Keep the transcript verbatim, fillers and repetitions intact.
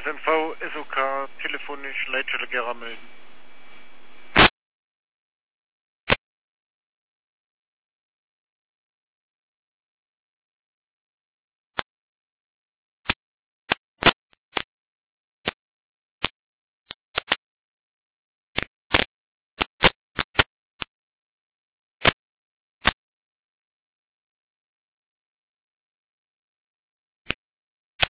S N V, S O K, telefonisch Leitstelle Gera melden.